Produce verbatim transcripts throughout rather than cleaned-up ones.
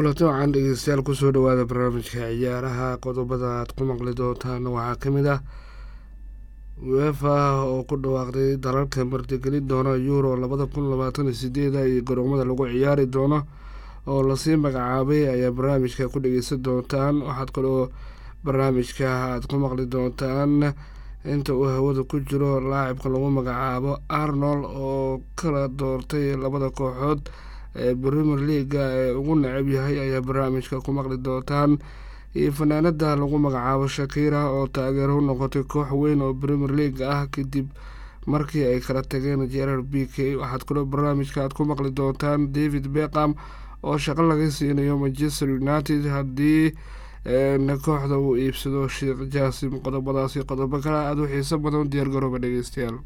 kulanti waxaan dhegeystayaal kusoo dhawaada barnaamijka ciyaaraha. qodobada aad ku maqli doontaan waxaa ka mid ah uefa oo ku dhawaaqday dalalka martigelin doona euro labada kun labaatan iyo sideeda iyo garoomada lagu ciyaari doono oo lasii magacaabay ayaa barnaamijka ku dhegeysan doontaan. waxaad kaloo barnaamijka aad ku maqli doontaan inta uu hawada ku jiro laacibka lagu magacaabo Arnold oo kala doortay labada kooxood ee Premier League ee ugu neceb yahay ayaa barnaamijka ku maqli doontaan. iyo fanaanada lagu magacaabo Shakira oo taageero u noqotay koox weyn oo Premier League ah kadib markii ay kala tageen Gerrard Piqué. waxaad kaloo barnaamijka aad ku maqli doontaan David Beckham oo shaqo laga siinayo Manchester United haddii kooxda uu iibsado Sheikh Jassim. qodobadaasi qodobo kale aad u xiiso badan diyaar garooba dhegeystayaal.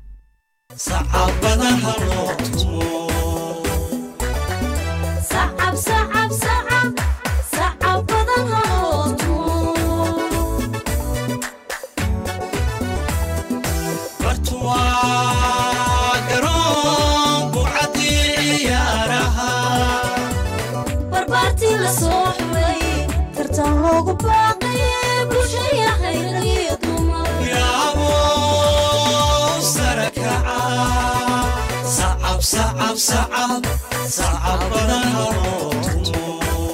صعب صعب صعب بدن هالوتمو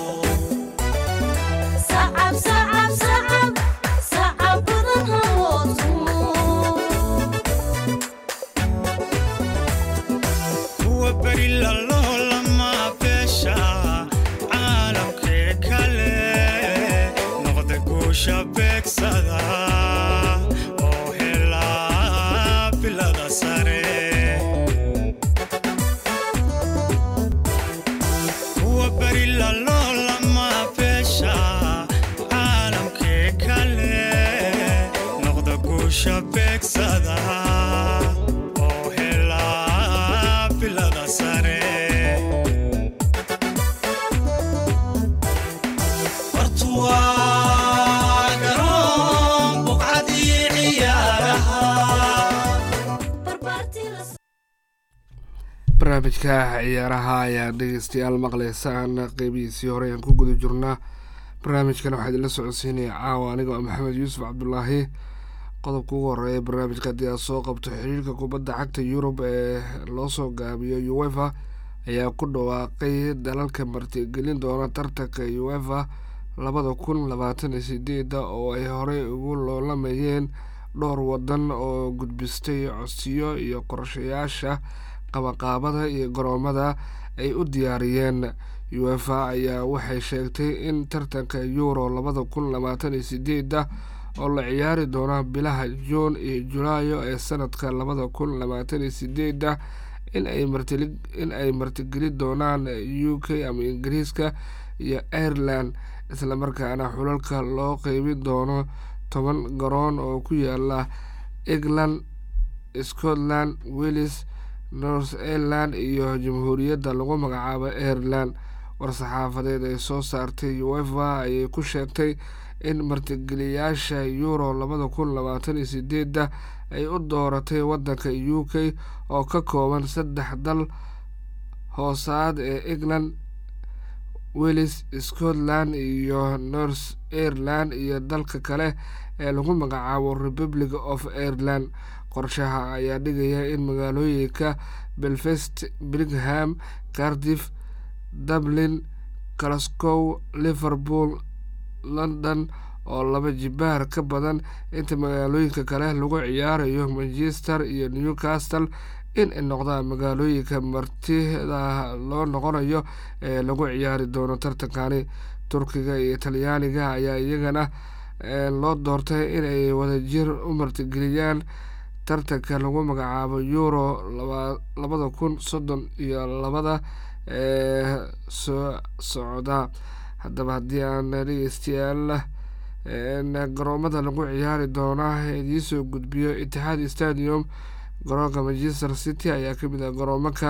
صعب صعب صعب صعب بدن هالوتمو هو بري الله لما بشا عالم كله نقد كوشا بك صدا او هلا بلاد ساري شبك صدا او هلا بلاد ساري ورتوا قرون بقعدي عيارها barnaamijka ciyaaraha ayaa dhegeystayaal maqleysaan qeybihiisii hore aan ku guda jirnaa. barnaamijkan waxaa idinla socodsiinaya caawa anigoo maxamed yuusuf cabdulaahi. qodobka ugu horeeya barnaamijka haddii aad soo qabto xiriirka kubadda cagta Yurub ee loo soo gaabiyo UEFA ayaa ku dhawaaqay dalalka martigelin doona tartanka UEFA labada kun labaatan iyo sideeda oo ay horey ugu loolamayeen dhowr wadan oo gudbistay codsiyo iyo qorshayaasha qabaqaabada iyo garoomada ay u diyaariyeen. UEFA ayaa waxay sheegtay in tartanka Euro labada kun labaatan iyo sideeda oo la ciyaari doona bilaha Juun iyo Julaayo ee sanadka labada kun labaatan iyo sideeda in ay martili in ay martigeli doonaan U K ama Ingiriiska iyo Ireland, isla markaana xulalka loo qeybin doono toban garoon oo ku yaala England, Scotland, Wales, North Ireland iyo Jamhuuriyadda lagu magacaabo Ireland. war-saxaafadeed ay soo saartay UEFA ayay ku sheegtay in martigeliyaasha Euro labada kun labaatan iyo sideeda ay u dooratay wadanka U K oo ka kooban saddex dal hoosaad ee England, Wales, Scotland iyo North Ireland iyo dalka kale ee lagu magacaabo Republic of Ireland. qorshaha ayaa dhigaya in magaalooyinka Belfast, Birmingham, Cardiff, Dublin, Glasgow, Liverpool, London oo laba jibaar ka badan inta magaalooyinka kale lagu ciyaarayo Manchester iyo Newcastle in ay noqdaan magaalooyinka martida loo noqonayo ee lagu ciyaari doono tartankani. Turkiga iyo Talyaaniga ayaa iyagana loo doortay in ay wadajir u martigeliyaan tartanka lagu magacaabo Euro labada kun soddon iyo labada ee soo socda. haddaba haddii aan dhegeystayaal garoomada lagu ciyaari doona idiin soo gudbiyo Etihad Stadium, garoonka Manchester City ayaa kamid ah garoomaka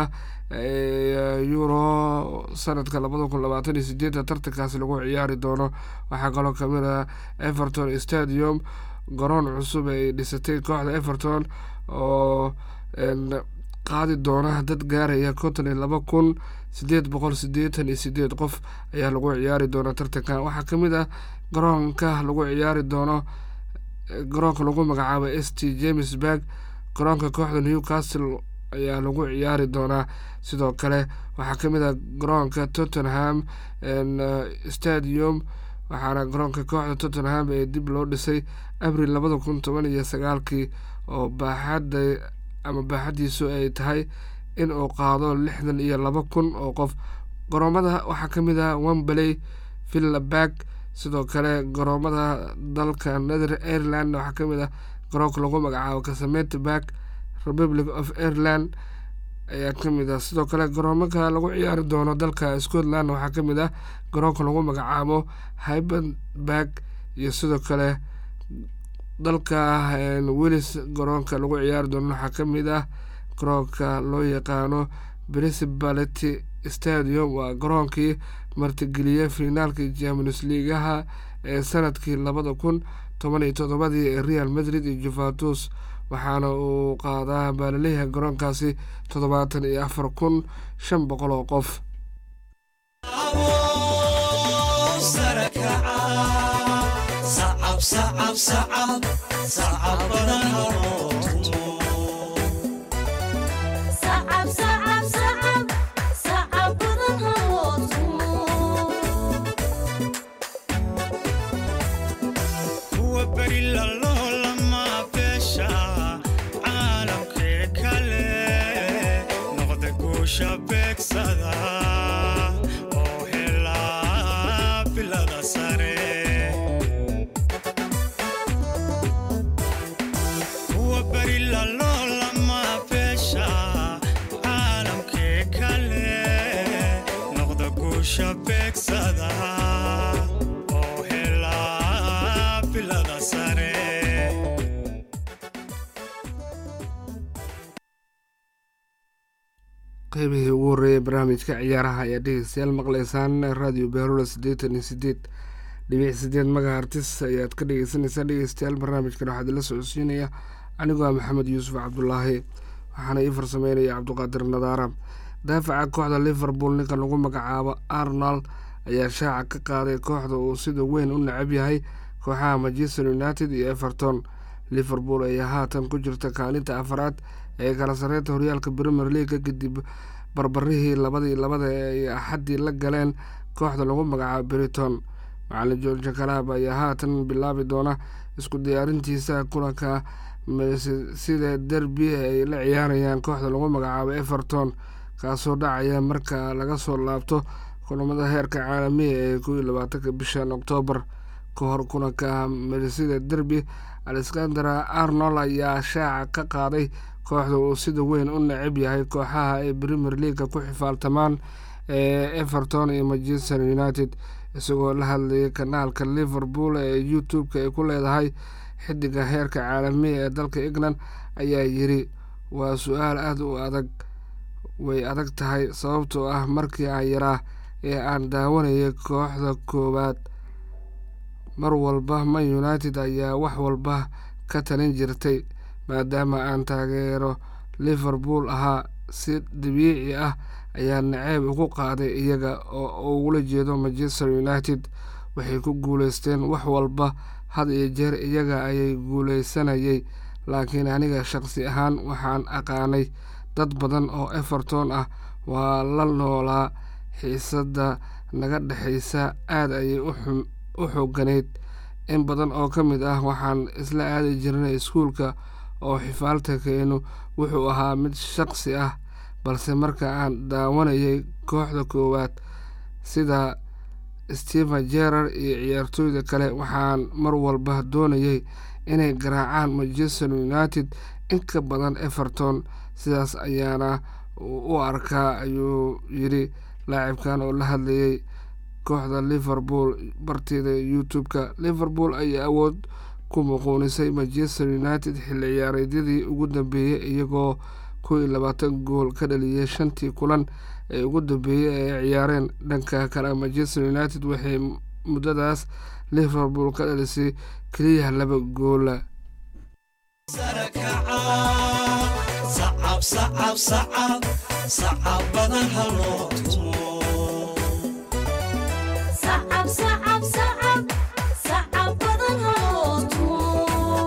Euro sanadka labada kun labaatan iyo sideeda tartankaasi lagu ciyaari doono. waxaa kaloo kamid ah Everton Stadium, garoon cusub ay dhisatay kooxda Everton oo qaadi doona dad gaaraya konton iyo laba kun sideed boqol siddeetan iyo sideed qof ayaa lagu ciyaari doona tartankan. waxaa ka mid ah garoonka lagu ciyaari doono garoonka lagu magacaabo s t Jamesburg. garoonka kooxda Newcastle ayaa lagu ciyaari doonaa. sidoo kale waxaa ka mid ah garoonka Tottenham Stadium, waxaana garoonka kooxda Tottenham ee dib loo dhisay abril labada kun toban iyo sagaalkii oo baaxadda ama baaxadiisu ay tahay in uu qaado lixdan iyo laba kun oo qof. garoomada waxaa ka mid ah Wembley, Villa Park. sidoo kale garoomada dalka Northern Ireland waxaa ka mid ah garoonka lagu magacaabo Castlemaine Park, Republic of Ireland ayaa ka mid ah. sidoo kale garoomaka lagu ciyaari doono dalka Scotland waxaa ka mid ah garoonka lagu magacaabo Highbury Park, iyo sidoo kale dalka Wales garoonka lagu ciyaari doono waxaa ka mid ah garoonka loo yaqaano Principality Stadium. waa garoonkii martigeliyay finaalkii Champions League-aha ee sanadkii labada kun toban iyo toddobadii ee Real Madrid iyo Juventus, waxaana uu qaadaa baalaleeyaha garoonkaasi toddobaatan iyo afar kun shan boqol oo qof. qaybihii ugu horreeyay barnaamijka ciyaaraha ayaa dhegeystayaal maqleysaan radio Beerula siddeetan iyo siddeed dhibic siddeed megahertz ayaad ka dhegeysanaysaa. dhegeystayaal barnaamijkan waxaa idinla socodsiinaya anigoo ah maxamed yuusuf cabdulaahi, waxaana ii farsameynaya cabdiqaadir nadaara. daafaca kooxda Liverpool ninka lagu magacaabo Arnold ayaa shaaca ka qaaday kooxda uu sida weyn u necab yahay kooxaha Manchester United iyo Everton. Liverpool ayaa haatan ku jirta kaalinta afaraad ee kala sareynta horyaalka Premier League kadib barbarihii labadii labada ee axadii la galeen kooxda lagu magacaabo Brighton. macallin George Klopp ayaa haatan bilaabi doona isku diyaarintiisa kulanka sida derby ay la ciyaarayaan kooxda lagu magacaabo Everton, kaasoo dhacaya marka laga soo laabto kulamada heerka caalamiga ee kow iyo labaatanka bishan Oktoobar. ka hor kulanka sida derby, Alexander Arnold ayaa shaaca ka qaaday kooxda uu sida weyn u necab yahay kooxaha ay Premier League ku xifaaltamaan ee Everton iyo Manchester United. isagoo la hadlayay kanaalka Liverpool ee YouTube-ka ay ku leedahay xidiga heerka caalamiga ee dalka England ayaa yiri, waa su-aal aad u adag, way adag tahay sababtoo ah markii aan yaraa ee aan daawanayay kooxda koowaad mar walba Man United ayaa wax walba ka talin jirtay. maadaama aan taageero Liverpool ahaa, si dabiici ah ayaa naceeb ugu qaaday iyaga oo ugula jeedo Manchester United. waxay ku guuleysteen wax walba, had iyo jeer iyaga ayay guuleysanayay, laakiin aniga shaqsi ahaan waxaan aqaanay dad badan oo Everton ah, waa la noolaa, xiisada naga dhexeysa aad ayay u xooganeyd. in badan oo ka mid ah waxaan isla aadi jirnay iskuulka oo xifaaltankeenu wuxuu ahaa mid shaqsi ah, balse marka aan daawanayay kooxda koowaad sida Steven Gerrard iyo ciyaartooyda kale, waxaan mar walba doonayay inay garaacaan Manchester United in ka badan Everton. sidaas ayaana u arkaa, ayuu yiri laacibkan oo la hadlayay kooxda Liverpool barteeda YouTube-ka. Liverpool ayaa awood ku muquunisay Manchester United xilli ciyaareedyadii ugu dambeeyay, iyagoo kow iyo labaatan gool ka dhaliyay shantii kulan ee ugu dambeeyay ee ciyaareen. dhanka kale Manchester United waxay muddadaas Liverpool ka dhalisay keliya laba gool. sacab sacab sacab sacab badan haloo tumo sacab sacab sacab sacab badan haloo tumo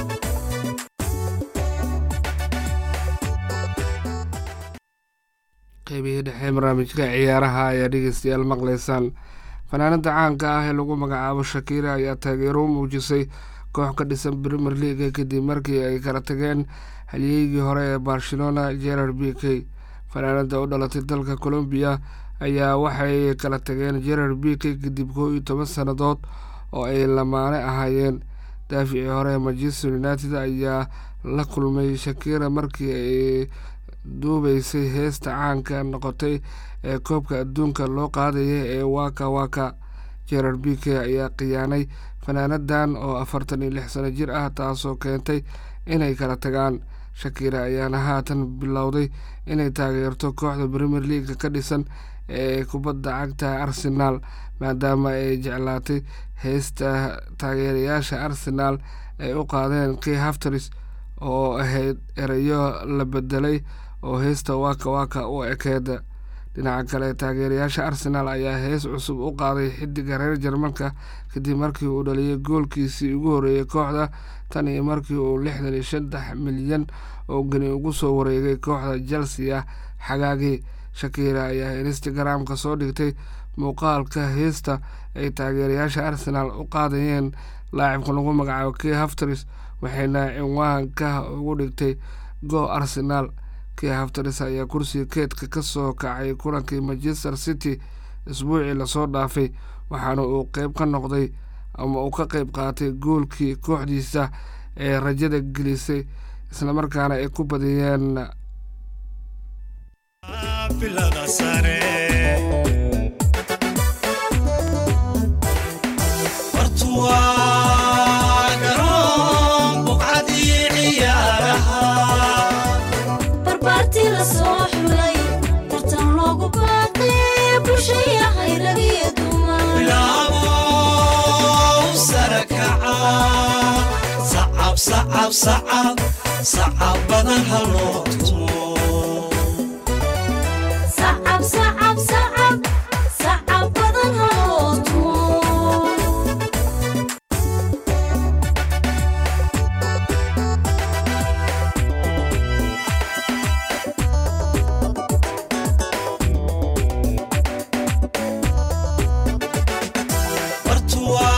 qaybihii dhexe barnaamijka ciyaaraha ayaa dhegeystayaal maqlaysaan. fanaanada caanka ah ee lagu magacaabo Shakira ayaa taageero u muujisay koox ka dhisan Premier League kadib markii ay kala tageen halyeygii hore ee Barcelona Gerard Piqué. fanaanada u dhalatay dalka Colombia ayaa waxay kala tageen Gerard Piqué kadib kow iyo toban sannadood oo ay lamaane ahaayeen. daaficii hore ee Manchester United ayaa la kulmay Shakira markii ay duubaysay heesta caanka noqotay ee koobka adduunka loo qaadaya ee Waka Waka. Gerard Piqué ayaa khiyaanay fanaanadan oo afartan iyo lix sano jir ah, taasoo keentay inay kala tagaan. Shakira ayaana haatan bilowday inay taageerto kooxda Premier League ka dhisan ee kubadda cagta Arsenal, maadaama ay jeclaatay heesta taageerayaasha Arsenal ay u qaadeen Kay Havertz oo ahayd erayo la bedelay oo heesta Waka Waka u ekeeda. dhinaca kale, taageerayaasha Arsenal ayaa hees cusub u qaaday xiddiga reer Jarmalka kadib markii uu dhaliyay goolkiisii ugu horeeyay kooxda tan iyo markii uu lixdan iyo saddex milyan oo geni ugu soo wareegay kooxda Chelsea xagaagii. Shakira ayaa Instagram-ka soo dhigtay muuqaalka heesta ay taageerayaasha Arsenal u qaadayeen laacibka lagu magacaabo Kay Havertz, waxayna cinwaanka ugu dhigtay Go Arsenal. Kay Havertz ayaa kursiga keedka ka soo kacay kulankii Manchester City isbuucii lasoo dhaafay, waxaana uu qayb ka noqday ama uu ka qayb qaatay goolkii kooxdiisa ee rajada gelisay islamarkaana ay ku badiyeen bilada sare bartuwa garoon buqcadii ciyaaraha barbaartii la soo xulay tartan loogu baaqay bulshayahay rag iyo dumar bilaabo sare kaca sacab sacab sacab sacab badan haloo tumo sacab sacab sacab sacab badan haloo tumo bartuwa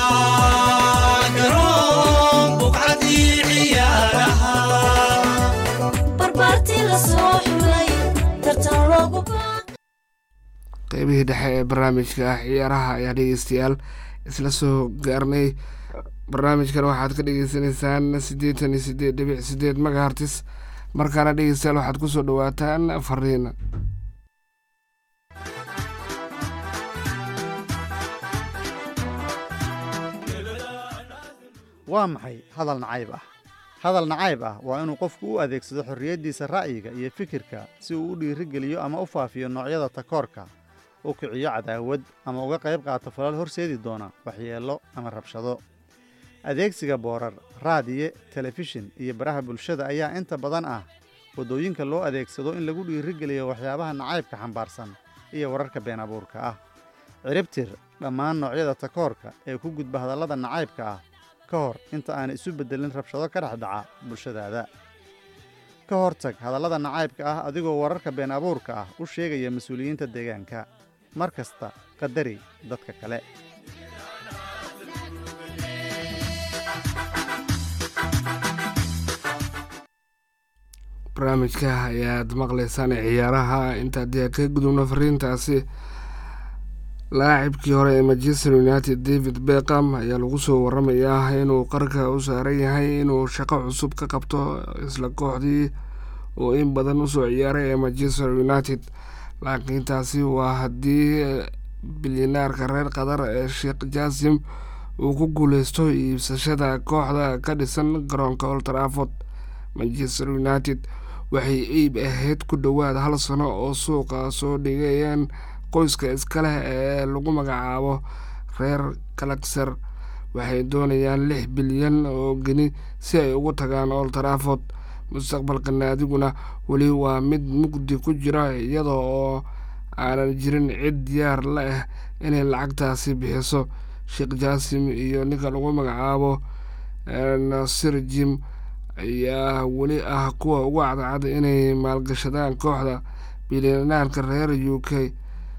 garoon buqcadii ciyaaraha barbaartii la soo xulay tartan loogu baaqay qaybihii dhexe ee barnaamijka ciyaaraha ayaa dhegeystayaal isla soo gaarnay. barnaamijkan waxaad ka dhegeysanaysaan siddeetan iyo siddeed dhibic siddeed megahertz. markaana dhegeystayaal waxaad kusoo dhawaataan fariin. waa maxay hadal nacayb ah? hadal nacayb ah waa inuu qofku u adeegsado xorriyaddiisa ra'yiga iyo fikirka si uu u dhiirigeliyo ama u faafiyo noocyada takoorka, u kiciyo cadaawad, ama uga qayb qaato falal horseedi doona waxyeello ama rabshado. adeegsiga boorar, raadiye, telefishin iyo baraha bulshada ayaa inta badan ah waddooyinka loo adeegsado in lagu dhiirigeliyo waxyaabaha nacaybka xambaarsan iyo wararka been abuurka ah. ciribtir dhammaan noocyada takoorka ee ku gudba hadallada nacaybka ah ka hor inta aan isu beddelin rabshado ka dhex dhaca bulshadaada. ka hortag hadallada nacaybka ah adigoo wararka been abuurka ah u sheegaya mas-uuliyiinta deegaanka. mar kasta qadari dadka kale. barnaamijka ayaad maqlaysaan ciyaaraha. inta haddii aan ka gudubno fariintaasi, laacibkii hore ee Manchester United David Beckham ayaa lagu soo waramayaa inuu qarka u saaran yahay inuu shaqo cusub ka qabto isla kooxdii uu in badan usoo ciyaaray ee Manchester United. laakiin taasi waa haddii bilyaneerka reer Qatar ee Sheikh Jassim uu ku guuleysto iibsashada kooxda ka dhisan garoonka Old Trafford. Manchester United waxay iib ahayd ku dhowaad hal sano oo suuqa soo dhigayeen qoyska iska leh ee lagu magacaabo reer Gallagher. waxay doonayaan lix bilyan oo geni si ay ugu tagaan Old Trafford. mustaqbalka naadiguna weli waa mid mugdi ku jira iyada oo aanan jirin cid diyaar la ah inay lacagtaasi bixiso. Sheekh Jaasim iyo ninka lagu magacaabo Nasir Jim ayaa weli ah kuwa ugu cadcad inay maalgashadaan kooxda bilyaneerka reer U K.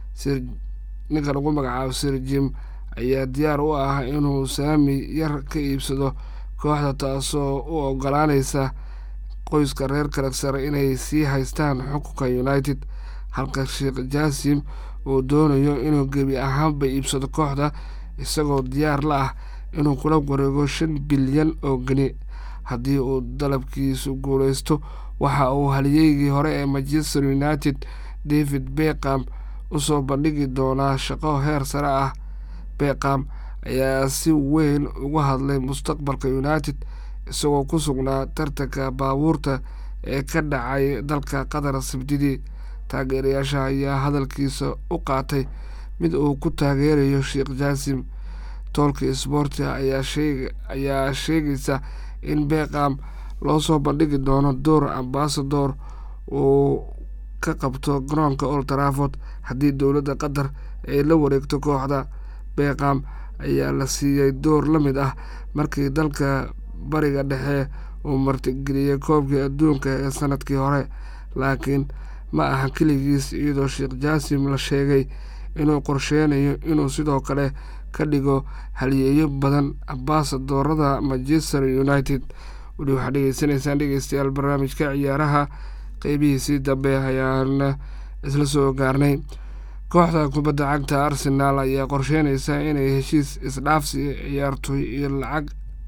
ninka lagu magacaabo Sir Jim ayaa diyaar u ah inuu saami yar ka iibsado kooxda, taasoo u ogolaanaysa qoyska reer Clarkson inay sii haystaan xukunka United, halka Sheekh Jaasim uu doonayo inuu gebi ahaanba iibsado kooxda isagoo diyaar la ah inuu kula wareego shan bilyan oo geni. Haddii uu dalabkiisu guuleysto, waxa uu halyeygii hore ee Manchester United David Beckham usoo bandhigi doonaa shaqo heer sare ah. Beckham ayaa si weyn uga hadlay mustaqbalka United isagoo ku sugnaa tartanka baabuurta ee ka dhacay dalka Qatar Sabtidii. Taageerayaasha ayaa hadalkiisa u qaatay mid uu ku taageerayo Sheekh Jaasim. Talk Sport ayaa sheeg ayaa sheegaysa in Beckham loo soo bandhigi doono door ambassador uu ka qabto garoonka Old Trafford haddii dowladda Qatar ay la wareegto kooxda. Beckham ayaa la siiyay door la mid ah markii dalka Bariga Dhexe uu martigeliyay koobkii adduunka ee sanadkii hore, laakiin ma aha keligiis, iyadoo Sheekh Jaasim la sheegay inuu qorsheynayo inuu sidoo kale ka dhigo halyeeyo badan ambaasadorada Manchester United. weli waxaad dhegeysanaysaan dhegeystayaal barnaamijka ciyaaraha qeybihiisii dambe ayaan isla soo gaarnay. kooxda kubadda cagta Arsenal ayaa qorsheynaysa inay heshiis isdhaafsi ciyaartoy iyo lacag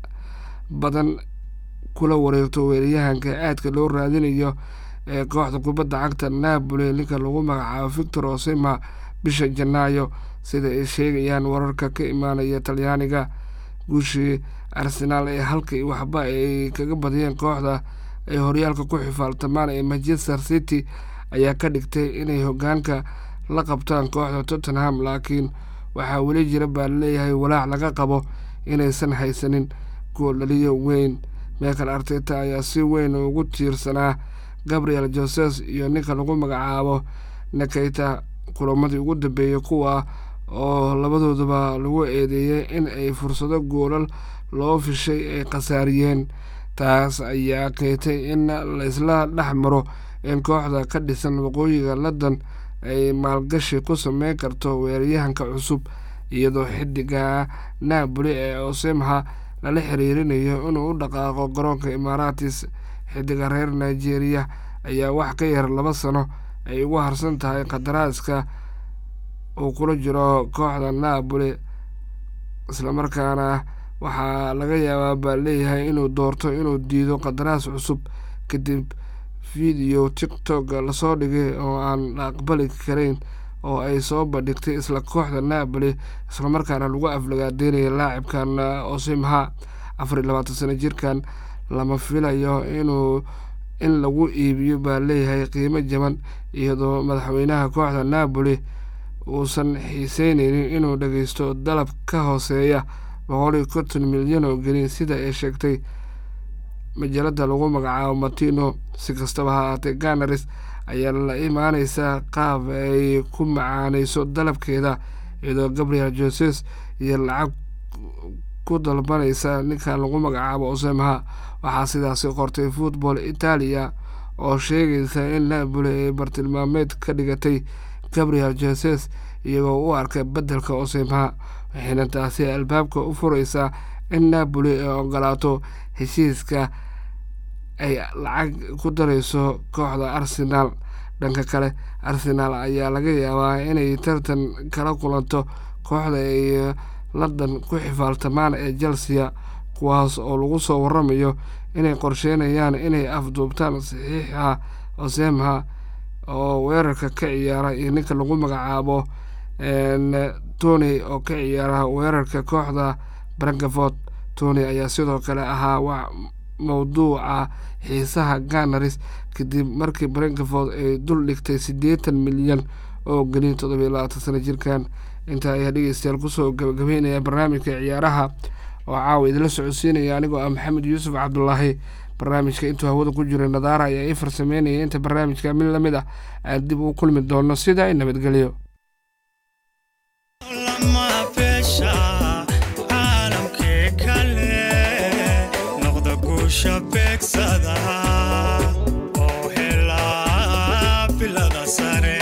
badan kula wareegto weeraryahanka aadka loo raadinayo ee kooxda kubadda cagta Napoli ninka lagu magacaabo Victor Osimhen bisha Janaayo, sida ay sheegayaan wararka ka imaanaya Talyaaniga. guushii Arsenal ee halkii waxba ay kaga badiyeen kooxda ay horyaalka ku xifaaltamaan ee Manchester City ayaa ka dhigtay inay hoggaanka la qabtaan kooxda Tottenham, laakiin waxaa weli jira baa laleeyahay walaac laga qabo inaysan haysanin gool dhaliyo weyn. Mikel Arteta ayaa si weyn ugu tiirsanaa Gabriel Jesus iyo ninka lagu magacaabo Nketiah kulamadii ugu dambeeyay, kuwa oo labadooduba lagu eedeeyay in ay fursado goolal loo fishay ay khasaariyeen. taas ayaa keentay in la isla dhex maro in kooxda ka dhisan waqooyiga London ay maalgashi ku sameyn karto weeraryahanka cusub, iyadoo xidiga Napoli ee Osimhen lala xiriirinayo inuu u dhaqaaqo garoonka Emirates. xidiga reer Nigeria ayaa wax ka yar laba sano ay ugu harsan tahay qadaraaska uu kula jiro kooxda Napoli, islamarkaana waxaa laga yaabaa baa leeyahay inuu doorto inuu diido qadaraas cusub kadib video TikTok lasoo dhigay oo aan la aqbali kareyn oo ay soo bandhigtay isla kooxda Napoli, islamarkaana lagu aflagaadeynaya laacibkan Osimhen. afar iyo labaatan sano jirkan lama filayo inuu in lagu iibiyo baa leeyahay qiimo jaban, iyadoo madaxweynaha kooxda Napoli uusan xiiseyneynin inuu dhageysto dalab ka hooseeya boqol iyo konton milyan oo geni sida ay sheegtay majalada lagu magacaabo Martino. si kastaba ha ahaatee, Gunners ayaa la imaaneysa qaab ay ku macaaneyso dalabkeeda, iyadoo Gabriel Jesus iyo lacag ku dalbanaysa ninkan lagu magacaabo Osimhen. waxaa sidaasi qortay Football Italia oo sheegaysa in Napoli ay bartilmaameed ka dhigatay Gabriel Jesus iyagoo u arkay beddelka Osimhen, waxayna taasi albaabka u fureysaa in Napoli ay ogolaato heshiiska ay lacag ku dareyso kooxda Arsenal. dhanka kale, Arsenal ayaa laga yaabaa inay tartan kala kulanto kooxda ay London ku xifaaltamaan ee Chelsea, kuwaas oo lagu soo waramayo inay qorsheynayaan inay afduubtaan saxiixa Osimhen oo weerarka ka ciyaara iyo ninka lagu magacaabo Tony oo ka ciyaara weerarka kooxda Brentford. Tony ayaa sidoo kale ahaa mawduuca xiisaha Gunners kadib markii Brentford ay dul dhigtay siddeetan milyan oo geni toddoba iyo labaatan sano jirkan. intaa ayaa dhegeystayaal kusoo gabagabeynaya barnaamijka ciyaaraha oo caawa idinla socodsiinaya anigoo ah Maxamed Yuusuf Cabdulaahi. barnaamijka intuu hawada ku jiray nadaara ayaa ii farsameynaya inta barnaamijka mid lamid ah aan dib u kulmi doono sida ay nabadgelyo shabeegsada oo helaa bilada sare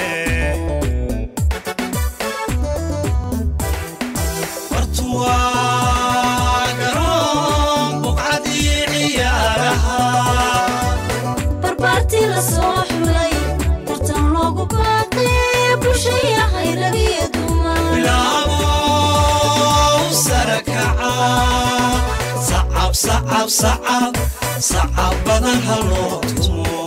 wartuwa garoon buqcadii ciyaaraha barbaartii la soo xulay tartan loogu baaqay bulshaya hayragiyo dumar bilaabo sarakaca صعب صعب صعب صعب بدن هالوقت